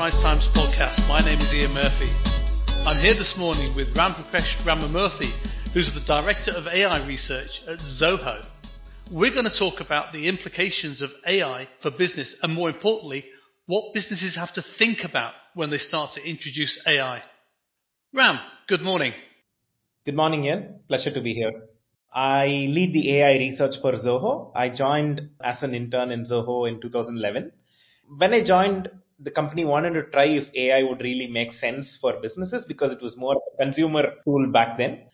Enterprise Times podcast. My name is Ian Murphy. I'm here this morning with Ramprakash Ramamurthy, who's the Director of AI Research at Zoho. We're going to talk about the implications of AI for business and, more importantly, what businesses have to think about when they start to introduce AI. Ram, good morning. Good morning, Ian. Pleasure to be here. I lead the AI research for Zoho. I joined as an intern in Zoho in 2011. When I joined, the company wanted to try if AI would really make sense for businesses because it was more a consumer tool back then.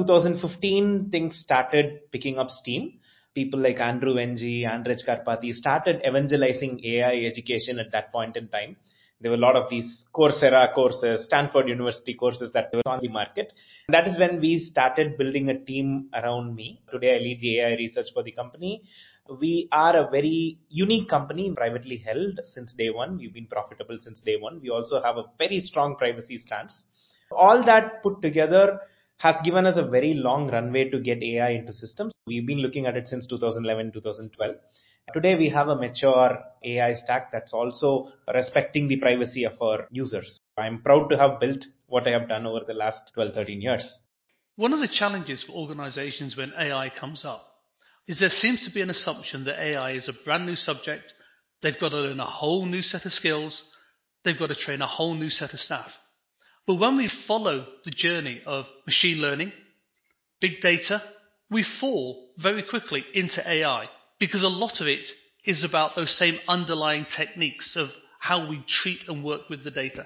2015, things started picking up steam. People like Andrew Ng, Andrej Karpathy started evangelizing AI education at that point in time. There were a lot of these Coursera courses, Stanford University courses that were on the market. That is when we started building a team around me. Today I lead the AI research for the company. We are a very unique company, privately held since day one. We've been profitable since day one. We also have a very strong privacy stance. All that put together has given us a very long runway to get AI into systems. We've been looking at it since 2011, 2012. Today we have a mature AI stack that's also respecting the privacy of our users. I'm proud to have built what I have done over the last 12, 13 years. One of the challenges for organizations when AI comes up is there seems to be an assumption that AI is a brand new subject. They've got to learn a whole new set of skills. They've got to train a whole new set of staff. But when we follow the journey of machine learning, big data, we fall very quickly into AI because a lot of it is about those same underlying techniques of how we treat and work with the data.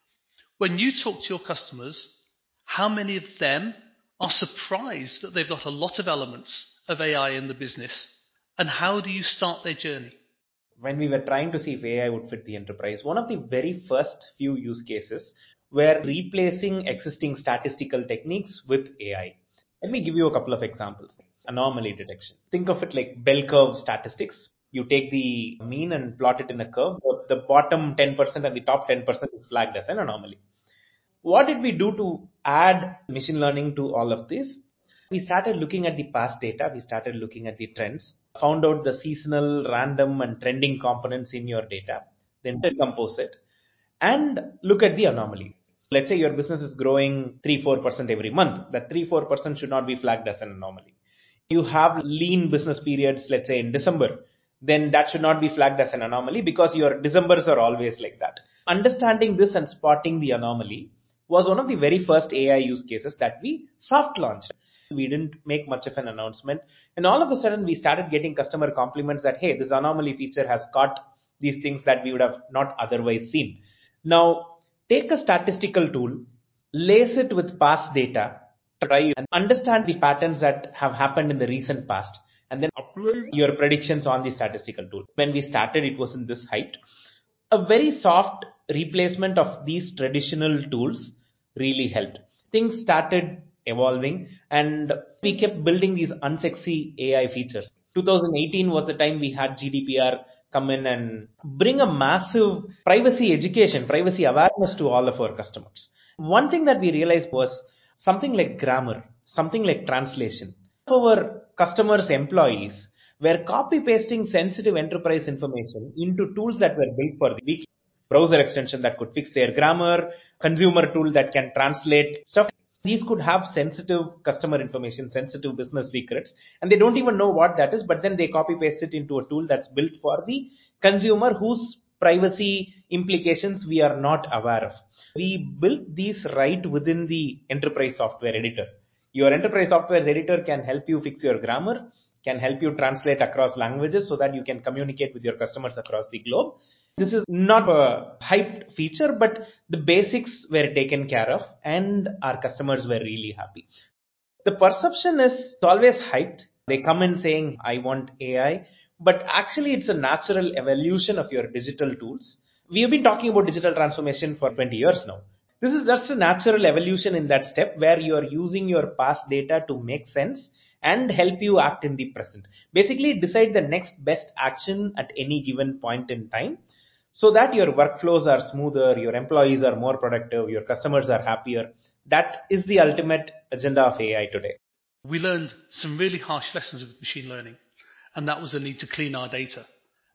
When you talk to your customers, how many of them are surprised that they've got a lot of elements of AI in the business, and how do you start their journey? When we were trying to see if AI would fit the enterprise, one of the very first few use cases were replacing existing statistical techniques with AI. Let me give you a couple of examples. Anomaly detection. Think of it like bell curve statistics. You take the mean and plot it in a curve. The bottom 10% and the top 10% is flagged as an anomaly. What did we do to add machine learning to all of this? We started looking at the past data. We started looking at the trends, found out the seasonal, random and trending components in your data, then decompose it and look at the anomaly. Let's say your business is growing 3-4% every month. That 3-4% should not be flagged as an anomaly. You have lean business periods, let's say in December, then that should not be flagged as an anomaly because your Decembers are always like that. Understanding this and spotting the anomaly was one of the very first AI use cases that we soft launched. We didn't make much of an announcement. And all of a sudden, we started getting customer compliments that, hey, this anomaly feature has caught these things that we would have not otherwise seen. Now, take a statistical tool, lace it with past data, try and understand the patterns that have happened in the recent past, and then apply your predictions on the statistical tool. When we started, it was in this height. A very soft replacement of these traditional tools really helped. Things started evolving and we kept building these unsexy AI features. 2018 was the time we had GDPR come in and bring a massive privacy education, privacy awareness to all of our customers. One thing that we realized was something like grammar, something like translation. Our customers' employees were copy pasting sensitive enterprise information into tools that were built for the weekly browser extension that could fix their grammar, consumer tool that can translate stuff. These could have sensitive customer information, sensitive business secrets, and they don't even know what that is, but then they copy paste it into a tool that's built for the consumer whose privacy implications we are not aware of. We built these right within the enterprise software editor. Your enterprise software editor can help you fix your grammar, can help you translate across languages so that you can communicate with your customers across the globe. This is not a hyped feature, but the basics were taken care of and our customers were really happy. The perception is always hyped. They come in saying, I want AI, but actually it's a natural evolution of your digital tools. We have been talking about digital transformation for 20 years now. This is just a natural evolution in that step where you are using your past data to make sense and help you act in the present. Basically, decide the next best action at any given point in time so that your workflows are smoother, your employees are more productive, your customers are happier. That is the ultimate agenda of AI today. We learned some really harsh lessons with machine learning, and that was the need to clean our data.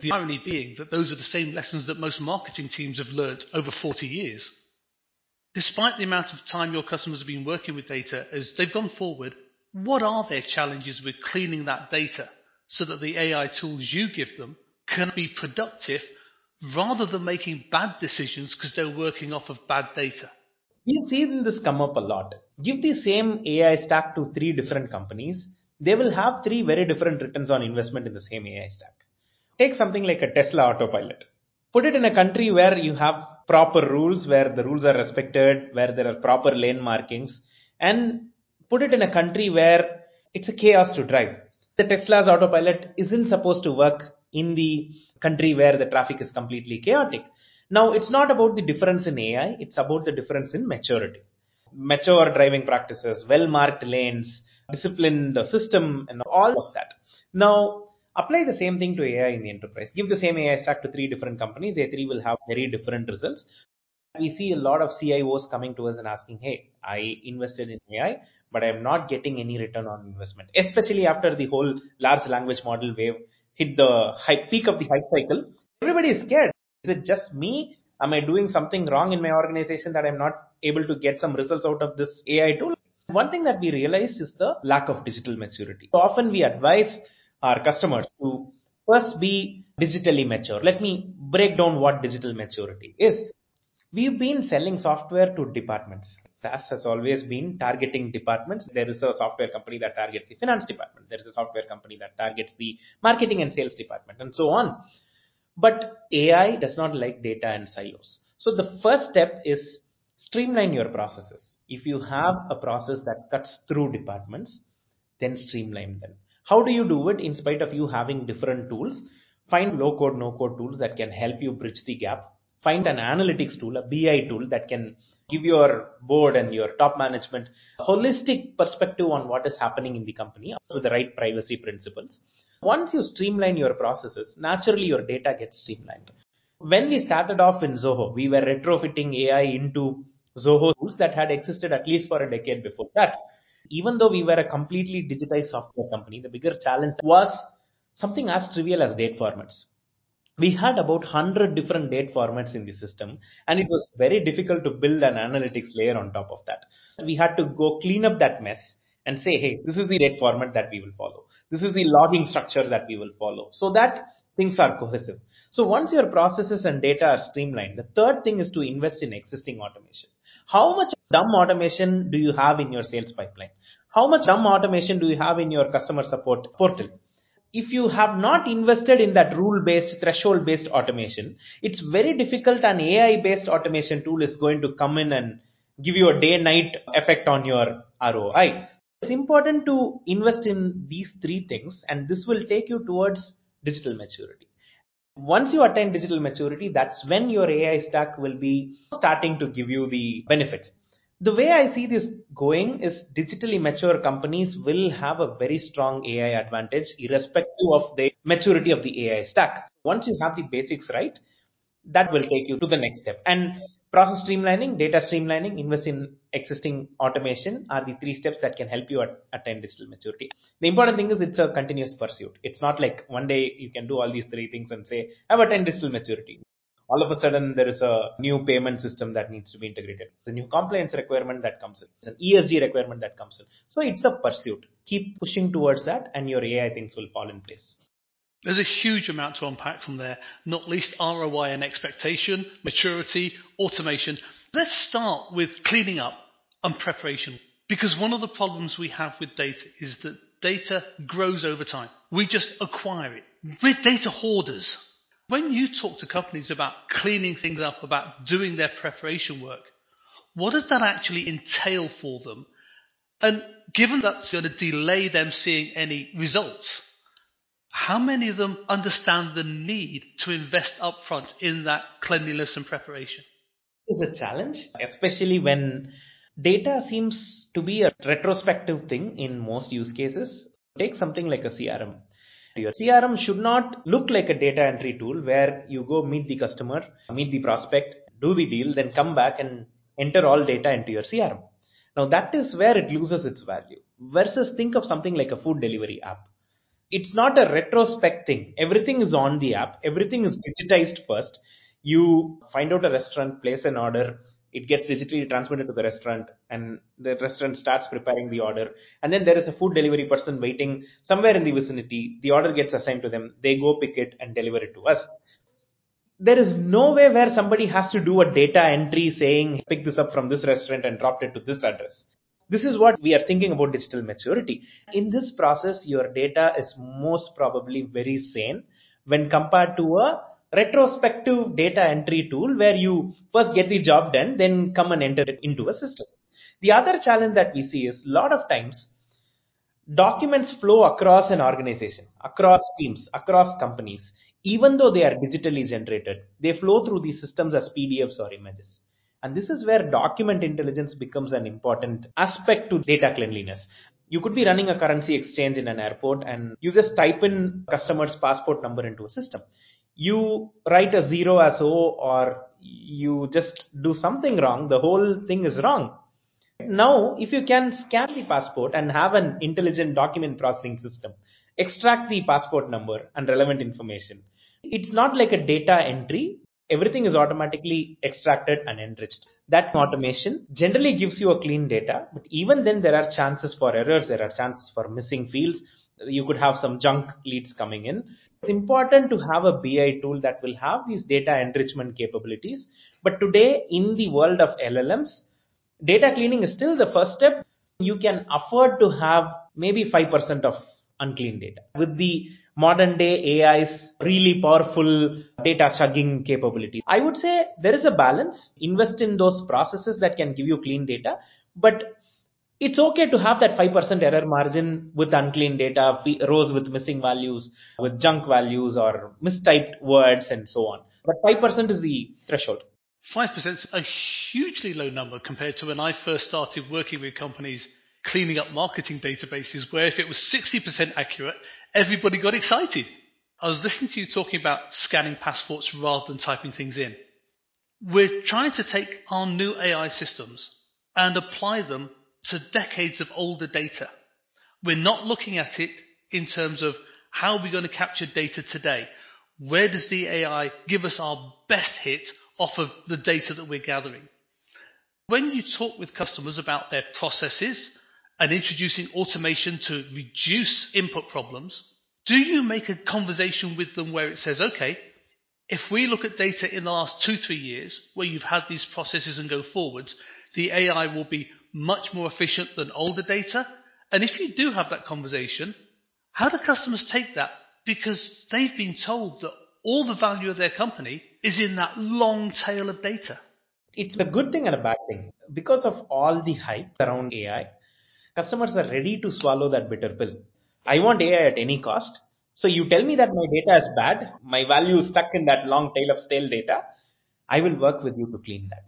The irony being that those are the same lessons that most marketing teams have learnt over 40 years. Despite the amount of time your customers have been working with data as they've gone forward, what are their challenges with cleaning that data so that the AI tools you give them can be productive rather than making bad decisions because they're working off of bad data? We've seen this come up a lot. Give the same AI stack to three different companies, they will have three very different returns on investment in the same AI stack. Take something like a Tesla autopilot. Put it in a country where you have proper rules, where the rules are respected, where there are proper lane markings, and put it in a country where it's a chaos to drive. The Tesla's autopilot isn't supposed to work in the country where the traffic is completely chaotic. Now, it's not about the difference in AI, it's about the difference in maturity. Mature driving practices, well-marked lanes, disciplined system, and all of that. Now, apply the same thing to AI in the enterprise. Give the same AI stack to three different companies. They three will have very different results. We see a lot of CIOs coming to us and asking, hey, I invested in AI, but I'm not getting any return on investment. Especially after the whole large language model wave hit the peak of the hype cycle. Everybody is scared. Is it just me? Am I doing something wrong in my organization that I'm not able to get some results out of this AI tool? One thing that we realized is the lack of digital maturity. So often we advise our customers to first be digitally mature. Let me break down what digital maturity is. We've been selling software to departments. SaaS has always been targeting departments. There is a software company that targets the finance department. There is a software company that targets the marketing and sales department, and so on. But AI does not like data and silos. So the first step is streamline your processes. If you have a process that cuts through departments, then streamline them. How do you do it in spite of you having different tools? Find low code, no code tools that can help you bridge the gap. Find an analytics tool, a BI tool that can give your board and your top management a holistic perspective on what is happening in the company with the right privacy principles. Once you streamline your processes, naturally your data gets streamlined. When we started off in Zoho, we were retrofitting AI into Zoho tools that had existed at least for a decade before that. Even though we were a completely digitized software company, the bigger challenge was something as trivial as date formats. We had about 100 different date formats in the system, and it was very difficult to build an analytics layer on top of that. We had to go clean up that mess and say, hey, this is the date format that we will follow. This is the logging structure that we will follow, so that things are cohesive. So once your processes and data are streamlined, the third thing is to invest in existing automation. How much dumb automation do you have in your sales pipeline? How much dumb automation do you have in your customer support portal? If you have not invested in that rule-based, threshold-based automation, it's very difficult. An AI-based automation tool is going to come in and give you a day-night effect on your ROI. It's important to invest in these three things, and this will take you towards digital maturity. Once you attain digital maturity, that's when your AI stack will be starting to give you the benefits. The way I see this going is digitally mature companies will have a very strong AI advantage irrespective of the maturity of the AI stack. Once you have the basics right, that will take you to the next step. And process streamlining, data streamlining, invest in existing automation are the three steps that can help you attain digital maturity. The important thing is it's a continuous pursuit. It's not like one day you can do all these three things and say, I've attained digital maturity. All of a sudden, there is a new payment system that needs to be integrated. The new compliance requirement that comes in. It's an ESG requirement that comes in. So it's a pursuit. Keep pushing towards that and your AI things will fall in place. There's a huge amount to unpack from there, not least ROI and expectation, maturity, automation. Let's start with cleaning up and preparation. Because one of the problems we have with data is that data grows over time. We just acquire it. We're data hoarders. When you talk to companies about cleaning things up, about doing their preparation work, what does that actually entail for them? And given that's going to delay them seeing any results, how many of them understand the need to invest upfront in that cleanliness and preparation? It's a challenge, especially when data seems to be a retrospective thing in most use cases. Take something like a CRM. Your CRM should not look like a data entry tool where you go meet the customer, meet the prospect, do the deal, then come back and enter all data into your CRM. Now that is where it loses its value. Versus think of something like a food delivery app. It's not a retrospect thing. Everything is on the app. Everything is digitized first. You find out a restaurant, place an order, it gets digitally transmitted to the restaurant, and the restaurant starts preparing the order. And then there is a food delivery person waiting somewhere in the vicinity. The order gets assigned to them. They go pick it and deliver it to us. There is no way where somebody has to do a data entry saying, pick this up from this restaurant and dropped it to this address. This is what we are thinking about digital maturity. In this process, your data is most probably very sane when compared to a retrospective data entry tool where you first get the job done, then come and enter it into a system. The other challenge that we see is a lot of times documents flow across an organization, across teams, across companies. Even though they are digitally generated, they flow through these systems as PDFs or images. And this is where document intelligence becomes an important aspect to data cleanliness. You could be running a currency exchange in an airport and you just type in customer's passport number into a system. You write a zero as O or you just do something wrong, the whole thing is wrong. Now, if you can scan the passport and have an intelligent document processing system, extract the passport number and relevant information, it's not like a data entry. Everything is automatically extracted and enriched. That automation generally gives you a clean data, but even then there are chances for errors, there are chances for missing fields. You could have some junk leads coming in. It's important to have a BI tool that will have these data enrichment capabilities. But today, in the world of LLMs, data cleaning is still the first step. You can afford to have maybe 5% of unclean data. With the modern day AI's really powerful data chugging capability, I would say there is a balance. Invest in those processes that can give you clean data, but it's okay to have that 5% error margin with unclean data, rows with missing values, with junk values or mistyped words and so on. But 5% is the threshold. 5% is a hugely low number compared to when I first started working with companies cleaning up marketing databases, where if it was 60% accurate, everybody got excited. I was listening to you talking about scanning passports rather than typing things in. We're trying to take our new AI systems and apply them to decades of older data. We're not looking at it in terms of how we're going to capture data today. Where does the AI give us our best hit off of the data that we're gathering? When you talk with customers about their processes and introducing automation to reduce input problems, do you make a conversation with them where it says, okay, if we look at data in the last 2-3 years where you've had these processes and go forwards, the AI will be much more efficient than older data? And if you do have that conversation, how do customers take that? Because they've been told that all the value of their company is in that long tail of data. It's a good thing and a bad thing. Because of all the hype around AI, customers are ready to swallow that bitter pill. I want AI at any cost. So you tell me that my data is bad, my value is stuck in that long tail of stale data, I will work with you to clean that.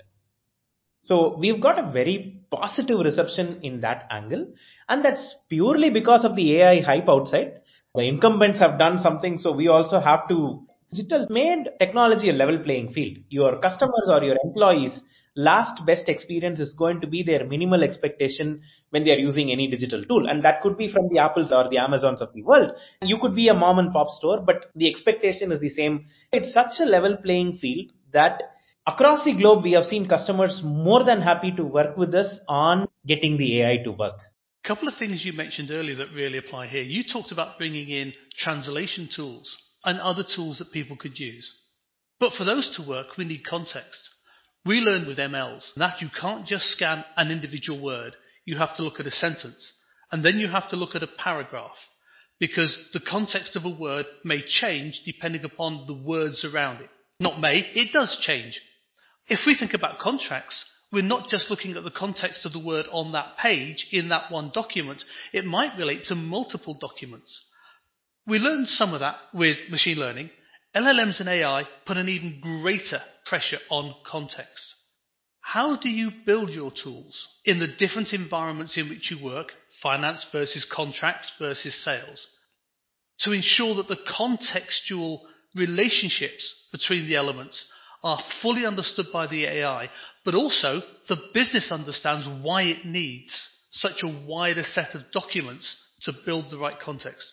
So we've got a very positive reception in that angle. And that's purely because of the AI hype outside. The incumbents have done something, so we also have to. Digital made technology a level playing field. Your customers or your employees' last best experience is going to be their minimal expectation when they are using any digital tool. And that could be from the Apples or the Amazons of the world. You could be a mom and pop store, but the expectation is the same. It's such a level playing field that across the globe, we have seen customers more than happy to work with us on getting the AI to work. A couple of things you mentioned earlier that really apply here. You talked about bringing in translation tools and other tools that people could use. But for those to work, we need context. We learned with MLs that you can't just scan an individual word. You have to look at a sentence. And then you have to look at a paragraph. Because the context of a word may change depending upon the words around it. Not may, it does change. If we think about contracts, we're not just looking at the context of the word on that page, in that one document. It might relate to multiple documents. We learned some of that with machine learning. LLMs and AI put an even greater pressure on context. How do you build your tools in the different environments in which you work, finance versus contracts versus sales, to ensure that the contextual relationships between the elements are fully understood by the AI, but also the business understands why it needs such a wider set of documents to build the right context?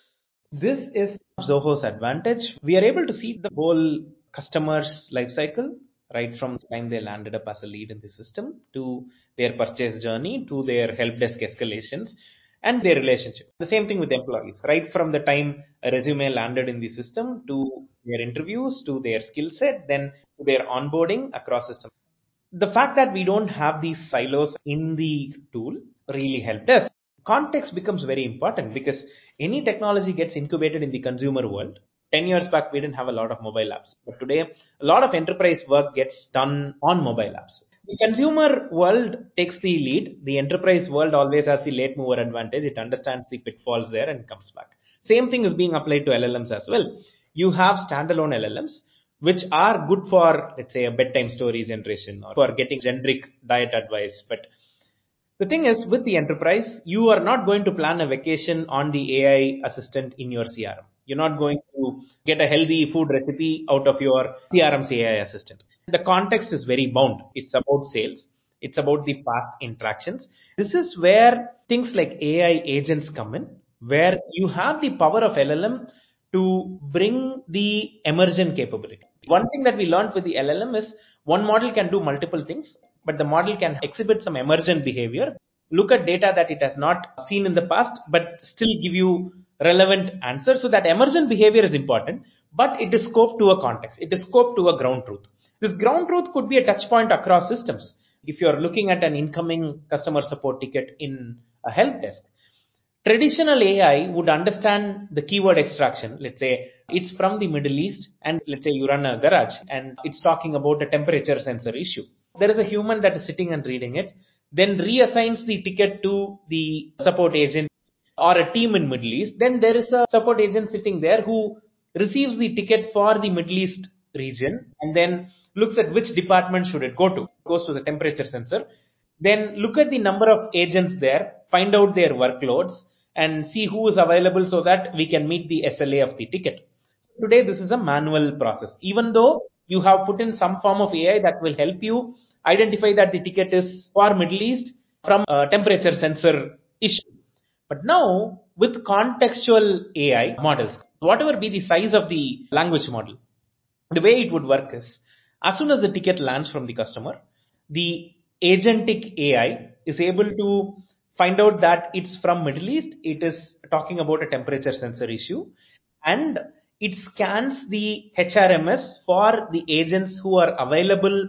This is Zoho's advantage. We are able to see the whole customer's life cycle, right from the time they landed up as a lead in the system to their purchase journey to their help desk escalations and their relationship. The same thing with employees, right from the time a resume landed in the system to their interviews to their skill set, then to their onboarding across systems. The fact that we don't have these silos in the tool really helped us. Context becomes very important because any technology gets incubated in the consumer world. 10 years back, we didn't have a lot of mobile apps, but today a lot of enterprise work gets done on mobile apps. The consumer world takes the lead. The enterprise world always has the late mover advantage. It understands the pitfalls there and comes back. Same thing is being applied to LLMs as well. You have standalone LLMs which are good for, let's say, a bedtime story generation or for getting generic diet advice. But the thing is, with the enterprise, you are not going to plan a vacation on the AI assistant in your CRM. You're not going to get a healthy food recipe out of your CRM's AI assistant. The context is very bound. It's about sales. It's about the past interactions. This is where things like AI agents come in, where you have the power of LLM to bring the emergent capability. One thing that we learned with the LLM is one model can do multiple things, but the model can exhibit some emergent behavior, look at data that it has not seen in the past, but still give you relevant answers. So that emergent behavior is important, but it is scoped to a context. It is scoped to a ground truth. This ground truth could be a touch point across systems. If you're looking at an incoming customer support ticket in a help desk, traditional AI would understand the keyword extraction. Let's say it's from the Middle East, and let's say you run a garage and it's talking about a temperature sensor issue. There is a human that is sitting and reading it, then reassigns the ticket to the support agent or a team in Middle East. Then there is a support agent sitting there who receives the ticket for the Middle East region and then looks at which department should it go to. Goes to the temperature sensor. Then look at the number of agents there, find out their workloads, and see who is available so that we can meet the SLA of the ticket. So today, this is a manual process. Even though you have put in some form of AI that will help you identify that the ticket is for Middle East from a temperature sensor issue. But now, with contextual AI models, whatever be the size of the language model, the way it would work is, as soon as the ticket lands from the customer, the agentic AI is able to find out that it's from Middle East, it is talking about a temperature sensor issue, and it scans the HRMS for the agents who are available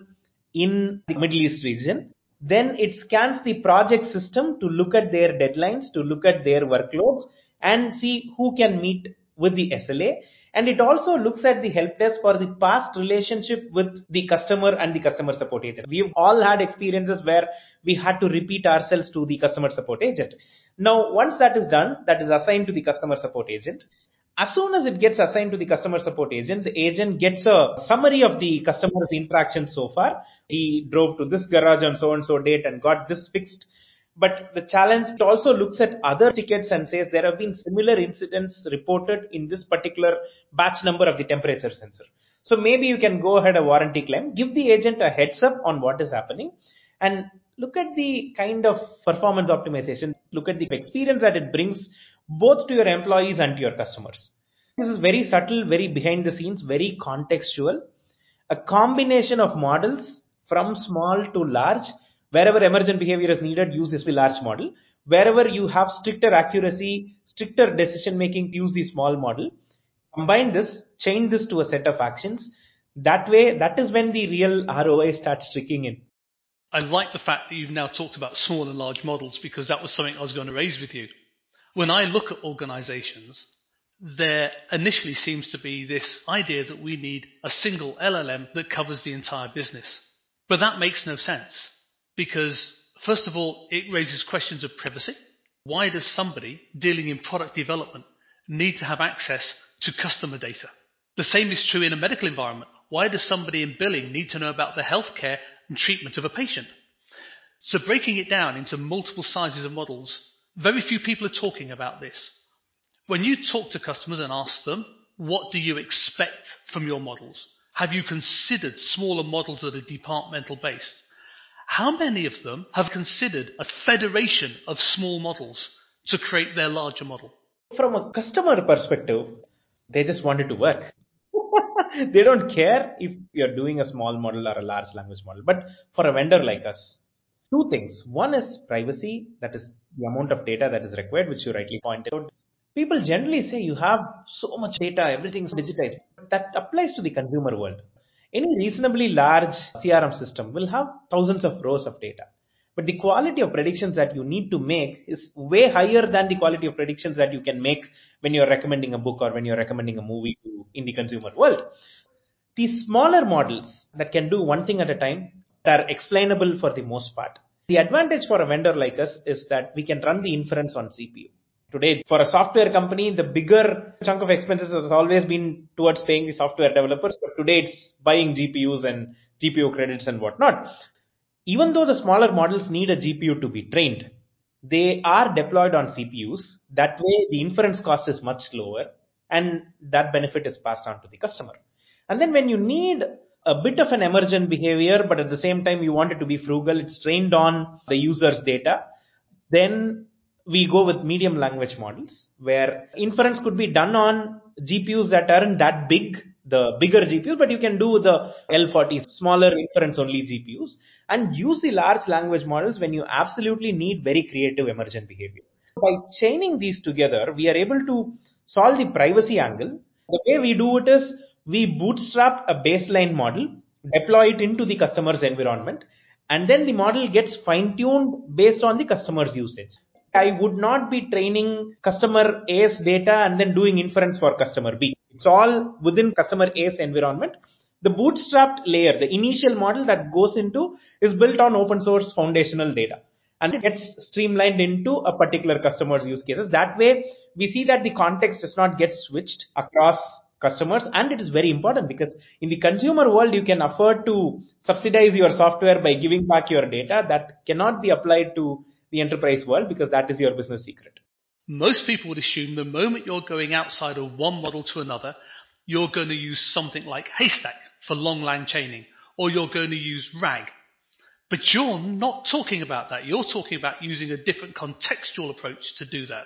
in the Middle East region. Then it scans the project system to look at their deadlines, to look at their workloads, and see who can meet with the SLA. And it also looks at the help desk for the past relationship with the customer and the customer support agent. We've all had experiences where we had to repeat ourselves to the customer support agent. Now, once that is done, that is assigned to the customer support agent. As soon as it gets assigned to the customer support agent, the agent gets a summary of the customer's interaction so far. He drove to this garage on so and so date and got this fixed. But the challenge, it also looks at other tickets and says there have been similar incidents reported in this particular batch number of the temperature sensor. So maybe you can go ahead a warranty claim, give the agent a heads up on what is happening, and look at the kind of performance optimization, look at the experience that it brings both to your employees and to your customers. This is very subtle, very behind the scenes, very contextual. A combination of models from small to large. Wherever emergent behavior is needed, use this large model. Wherever you have stricter accuracy, stricter decision making, use the small model. Combine this, chain this to a set of actions. That way, that is when the real ROI starts tricking in. I like the fact that you've now talked about small and large models because that was something I was going to raise with you. When I look at organizations, there initially seems to be this idea that we need a single LLM that covers the entire business. But that makes no sense because, first of all, it raises questions of privacy. Why does somebody dealing in product development need to have access to customer data? The same is true in a medical environment. Why does somebody in billing need to know about the healthcare and treatment of a patient? So breaking it down into multiple sizes of models, very few people are talking about this. When you talk to customers and ask them, what do you expect from your models? Have you considered smaller models that are departmental based? How many of them have considered a federation of small models to create their larger model? From a customer perspective, they just want it to work. They don't care if you're doing a small model or a large language model. But for a vendor like us, two things. One is privacy, that is the amount of data that is required, which you rightly pointed out. People generally say you have so much data, everything's digitized. But that applies to the consumer world. Any reasonably large CRM system will have thousands of rows of data. But the quality of predictions that you need to make is way higher than the quality of predictions that you can make when you're recommending a book or when you're recommending a movie in the consumer world. These smaller models that can do one thing at a time are explainable for the most part. The advantage for a vendor like us is that we can run the inference on CPU. Today, for a software company, the bigger chunk of expenses has always been towards paying the software developers, but today it's buying GPUs and GPU credits and whatnot. Even though the smaller models need a GPU to be trained, they are deployed on CPUs. That way, the inference cost is much lower and that benefit is passed on to the customer. And then when you need a bit of an emergent behavior, but at the same time you want it to be frugal, it's trained on the user's data, then we go with medium language models where inference could be done on GPUs that aren't that big, the bigger GPUs, but you can do the L40, smaller inference only GPUs, and use the large language models when you absolutely need very creative emergent behavior. By chaining these together, we are able to solve the privacy angle. The way we do it is we bootstrap a baseline model, deploy it into the customer's environment, and then the model gets fine-tuned based on the customer's usage. I would not be training customer A's data and then doing inference for customer B. It's all within customer A's environment. The bootstrapped layer, the initial model that goes into, is built on open source foundational data. And it gets streamlined into a particular customer's use cases. That way, we see that the context does not get switched across customers. And it is very important because in the consumer world, you can afford to subsidize your software by giving back your data. That cannot be applied to the enterprise world because that is your business secret. Most people would assume the moment you're going outside of one model to another, you're going to use something like Haystack for long lang chaining, or you're going to use RAG. But you're not talking about that. You're talking about using a different contextual approach to do that.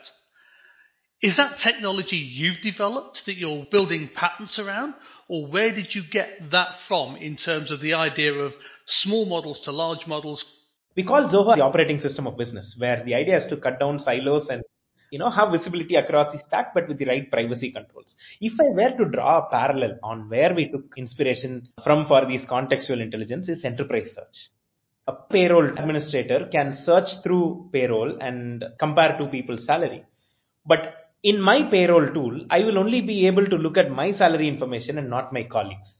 Is that technology you've developed that you're building patents around? Or where did you get that from in terms of the idea of small models to large models? We call Zoho the operating system of business, where the idea is to cut down silos and have visibility across the stack, but with the right privacy controls. If I were to draw a parallel on where we took inspiration from for these contextual intelligence is enterprise search. A payroll administrator can search through payroll and compare two people's salary. But in my payroll tool, I will only be able to look at my salary information and not my colleagues.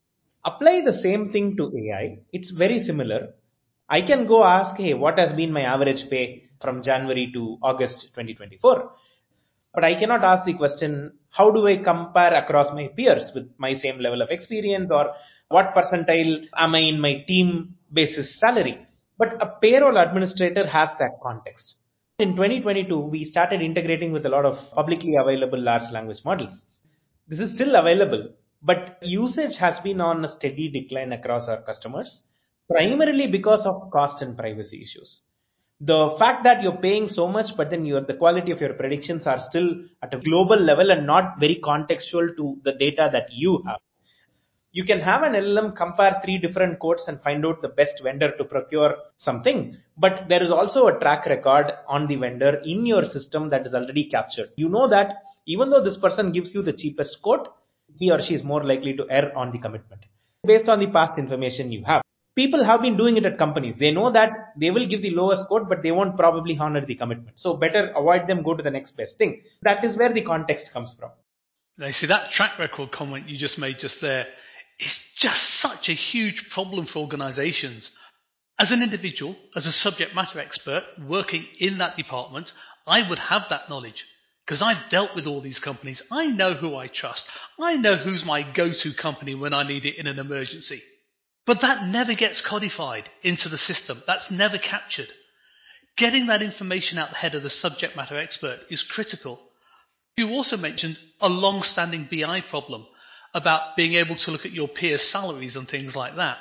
Apply the same thing to AI. It's very similar. I can go ask, hey, what has been my average pay from January to August 2024? But I cannot ask the question, how do I compare across my peers with my same level of experience, or what percentile am I in my team basis salary? But a payroll administrator has that context. In 2022, we started integrating with a lot of publicly available large language models. This is still available, but usage has been on a steady decline across our customers, primarily because of cost and privacy issues. The fact that you're paying so much, but then the quality of your predictions are still at a global level and not very contextual to the data that you have. You can have an LLM compare 3 different quotes and find out the best vendor to procure something, but there is also a track record on the vendor in your system that is already captured. You know that even though this person gives you the cheapest quote, he or she is more likely to err on the commitment based on the past information you have. People have been doing it at companies. They know that they will give the lowest quote, but they won't probably honor the commitment. So better avoid them, go to the next best thing. That is where the context comes from. Now, see, that track record comment you just made just there is just such a huge problem for organizations. As an individual, as a subject matter expert working in that department, I would have that knowledge because I've dealt with all these companies. I know who I trust. I know who's my go-to company when I need it in an emergency. But that never gets codified into the system. That's never captured. Getting that information out the head of the subject matter expert is critical. You also mentioned a long-standing BI problem about being able to look at your peers' salaries and things like that.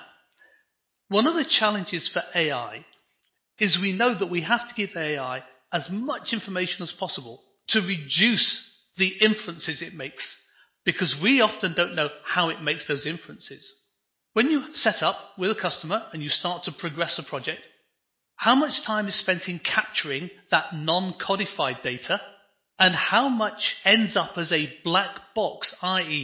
One of the challenges for AI is we know that we have to give AI as much information as possible to reduce the inferences it makes, because we often don't know how it makes those inferences. When you set up with a customer and you start to progress a project, how much time is spent in capturing that non-codified data, and how much ends up as a black box, i.e.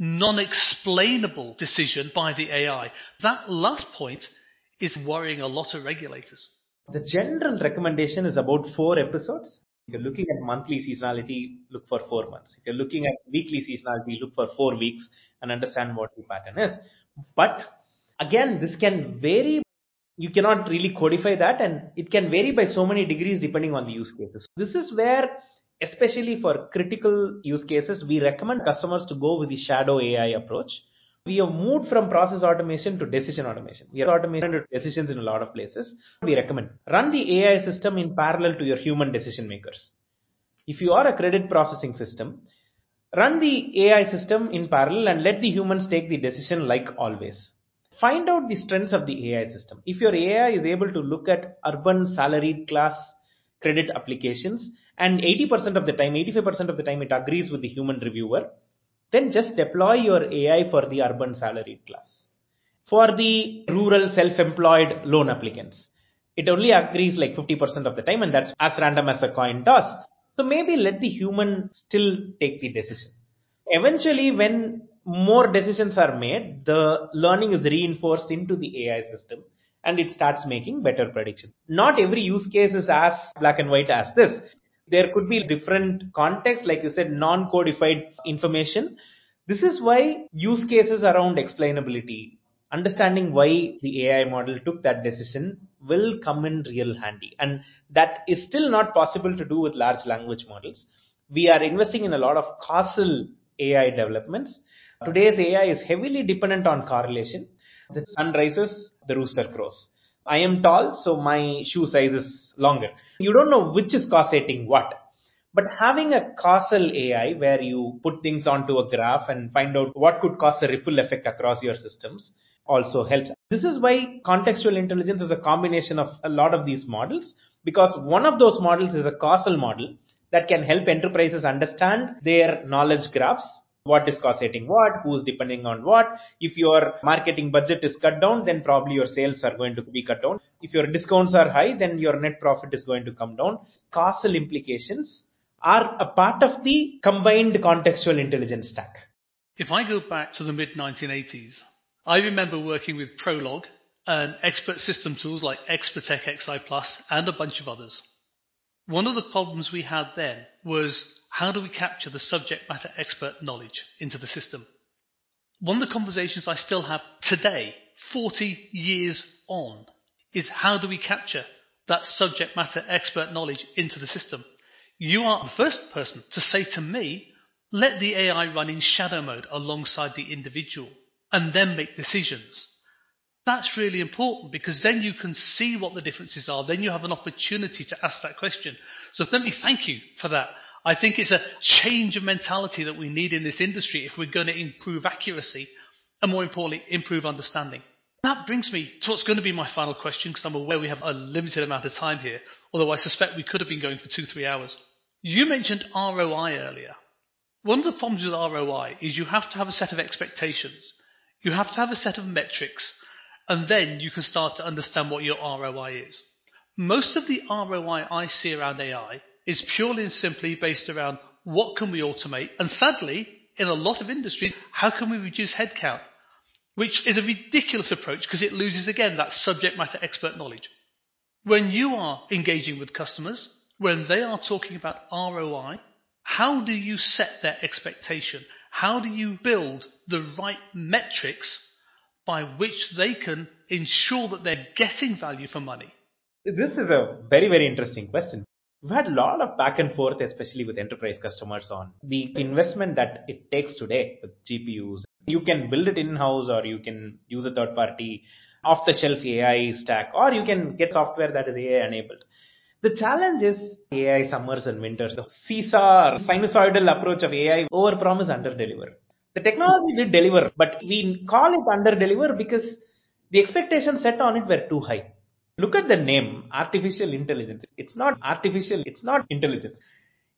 non-explainable decision by the AI? That last point is worrying a lot of regulators. The general recommendation is about 4 episodes. If you're looking at monthly seasonality, look for 4 months. If you're looking at weekly seasonality, look for 4 weeks and understand what the pattern is. But again, this can vary. You cannot really codify that, and it can vary by so many degrees depending on the use cases. This is where, especially for critical use cases, we recommend customers to go with the shadow AI approach. We have moved from process automation to decision automation. We have automated decisions in a lot of places. We recommend run the AI system in parallel to your human decision makers. If you are a credit processing system, run the AI system in parallel and let the humans take the decision like always. Find out the strengths of the AI system. If your AI is able to look at urban salaried class credit applications and 80% of the time, 85% of the time it agrees with the human reviewer, then just deploy your AI for the urban salaried class. For the rural self-employed loan applicants, it only agrees like 50% of the time, and that's as random as a coin toss. So maybe let the human still take the decision. Eventually, when more decisions are made, the learning is reinforced into the AI system and it starts making better predictions. Not every use case is as black and white as this. There could be different contexts, like you said, non-codified information. This is why use cases around explainability, understanding why the AI model took that decision, will come in real handy. And that is still not possible to do with large language models. We are investing in a lot of causal AI developments. Today's AI is heavily dependent on correlation. The sun rises, the rooster crows. I am tall, so my shoe size is longer. You don't know which is causating what. But having a causal AI where you put things onto a graph and find out what could cause a ripple effect across your systems also helps. This is why contextual intelligence is a combination of a lot of these models, because one of those models is a causal model that can help enterprises understand their knowledge graphs. What is causating what, who's depending on what. If your marketing budget is cut down, then probably your sales are going to be cut down. If your discounts are high, then your net profit is going to come down. Causal implications are a part of the combined contextual intelligence stack. If I go back to the mid-1980s, I remember working with Prolog and expert system tools like Expertech XI Plus and a bunch of others. One of the problems we had then was, how do we capture the subject matter expert knowledge into the system? One of the conversations I still have today, 40 years on, is how do we capture that subject matter expert knowledge into the system? You are the first person to say to me, let the AI run in shadow mode alongside the individual and then make decisions. That's really important, because then you can see what the differences are. Then you have an opportunity to ask that question. So let me thank you for that. I think it's a change of mentality that we need in this industry if we're going to improve accuracy and, more importantly, improve understanding. That brings me to what's going to be my final question, because I'm aware we have a limited amount of time here, although I suspect we could have been going for 2-3 hours. You mentioned ROI earlier. One of the problems with ROI is you have to have a set of expectations. You have to have a set of metrics, and then you can start to understand what your ROI is. Most of the ROI I see around AI is purely and simply based around what can we automate, and sadly, in a lot of industries, how can we reduce headcount, which is a ridiculous approach because it loses, again, that subject matter expert knowledge. When you are engaging with customers, when they are talking about ROI, how do you set their expectation? How do you build the right metrics by which they can ensure that they're getting value for money? This is a very, very interesting question. We've had a lot of back and forth, especially with enterprise customers, on the investment that it takes today with GPUs. You can build it in-house, or you can use a third-party off-the-shelf AI stack, or you can get software that is AI-enabled. The challenge is AI summers and winters. The seesaw, sinusoidal approach of AI, overpromise, under-deliver. The technology did deliver, but we call it under-deliver because the expectations set on it were too high. Look at the name, artificial intelligence. It's not artificial, it's not intelligence.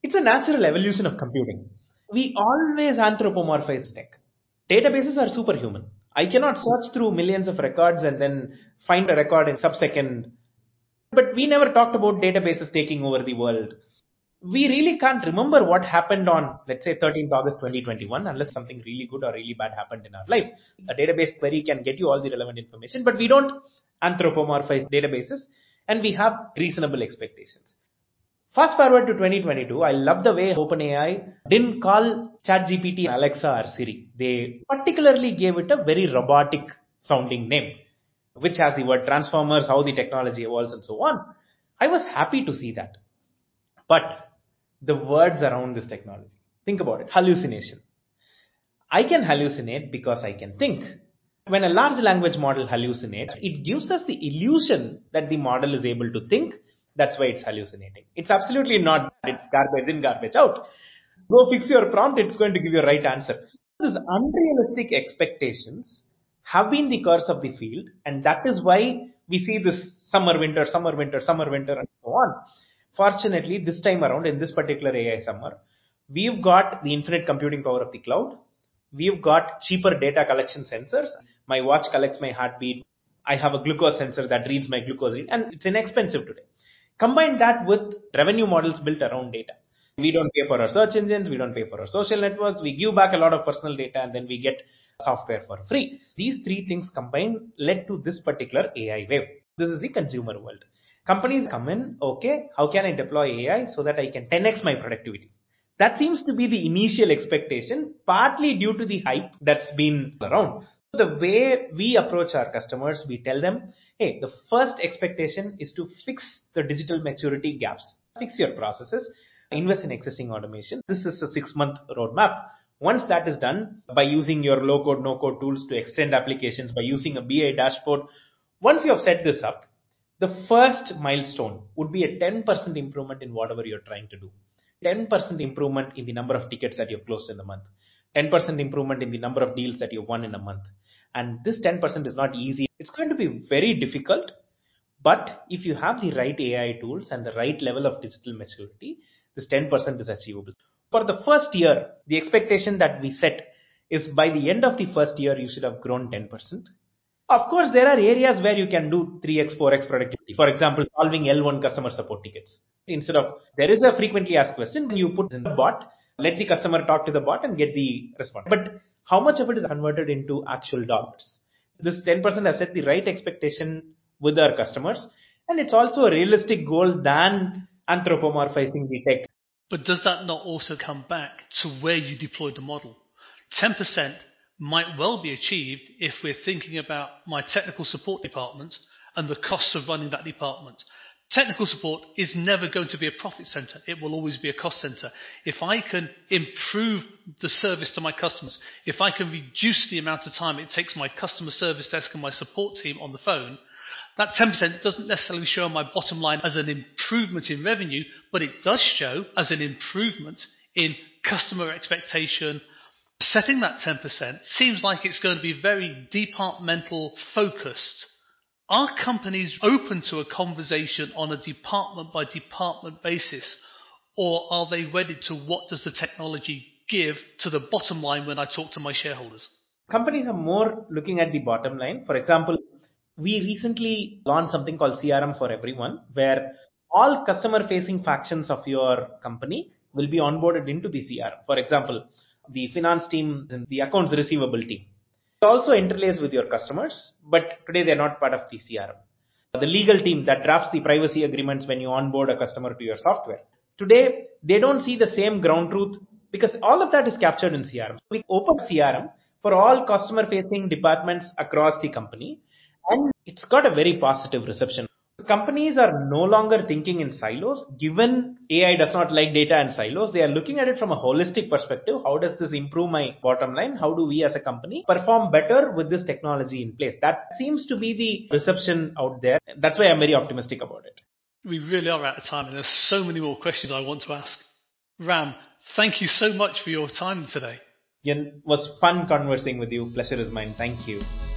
It's a natural evolution of computing. We always anthropomorphize tech. Databases are superhuman. I cannot search through millions of records and then find a record in sub-second. But we never talked about databases taking over the world. We really can't remember what happened on, let's say, 13th August 2021, unless something really good or really bad happened in our life. A database query can get you all the relevant information, but we don't anthropomorphize databases, and we have reasonable expectations. Fast forward to 2022, I love the way OpenAI didn't call ChatGPT Alexa or Siri. They particularly gave it a very robotic sounding name, which has the word transformers, how the technology evolves and so on. I was happy to see that. But the words around this technology, think about it, hallucination. I can hallucinate because I can think. When a large language model hallucinates, it gives us the illusion that the model is able to think. That's why it's hallucinating. It's absolutely not. It's garbage in, garbage out. Go fix your prompt, it's going to give you a right answer. These unrealistic expectations have been the curse of the field, and that is why we see this summer, winter, summer, winter, summer, winter, and so on. Fortunately, this time around, in this particular AI summer, we've got the infinite computing power of the cloud. We've got cheaper data collection sensors. My watch collects my heartbeat. I have a glucose sensor that reads my glucose read, and it's inexpensive today. Combine that with revenue models built around data. We don't pay for our search engines, we don't pay for our social networks, we give back a lot of personal data, and then we get software for free. These three things combined led to this particular AI wave. This is the consumer world. Companies come in, okay, how can I deploy AI so that I can 10x my productivity? That seems to be the initial expectation, partly due to the hype that's been around. The way we approach our customers, we tell them, hey, the first expectation is to fix the digital maturity gaps. Fix your processes, invest in existing automation. This is a 6-month roadmap. Once that is done, by using your low-code, no-code tools to extend applications, by using a BI dashboard, once you have set this up, the first milestone would be a 10% improvement in whatever you're trying to do. 10% improvement in the number of tickets that you've closed in the month. 10% improvement in the number of deals that you've won in a month. And this 10% is not easy. It's going to be very difficult. But if you have the right AI tools and the right level of digital maturity, this 10% is achievable. For the first year, the expectation that we set is by the end of the first year, you should have grown 10%. Of course, there are areas where you can do 3x, 4x productivity. For example, solving L1 customer support tickets. Instead of, there is a frequently asked question, you put in the bot, let the customer talk to the bot and get the response. But how much of it is converted into actual dollars? This 10% has set the right expectation with our customers. And it's also a realistic goal than anthropomorphizing the tech. But does that not also come back to where you deployed the model? 10% might well be achieved if we're thinking about my technical support department and the costs of running that department. Technical support is never going to be a profit center. It will always be a cost center. If I can improve the service to my customers, if I can reduce the amount of time it takes my customer service desk and my support team on the phone, that 10% doesn't necessarily show on my bottom line as an improvement in revenue, but it does show as an improvement in customer expectation. Setting that 10% seems like it's going to be very departmental focused. Are companies open to a conversation on a department by department basis, or are they wedded to what does the technology give to the bottom line when I talk to my shareholders? Companies are more looking at the bottom line. For example, we recently launched something called CRM for Everyone, where all customer facing factions of your company will be onboarded into the CRM. For example, the finance team and the accounts receivable team. They also interlace with your customers, but today they're not part of the CRM. The legal team that drafts the privacy agreements when you onboard a customer to your software. Today, they don't see the same ground truth because all of that is captured in CRM. We open CRM for all customer facing departments across the company, and it's got a very positive reception. Companies are no longer thinking in silos. Given AI does not like data in silos, they are looking at it from a holistic perspective. How does this improve my bottom line? How do we as a company perform better with this technology in place? That seems to be the reception out there. That's why I'm very optimistic about it. We really are out of time, and there's so many more questions I want to ask. Ram, thank you so much for your time today. It was fun conversing with you. Pleasure is mine. Thank you.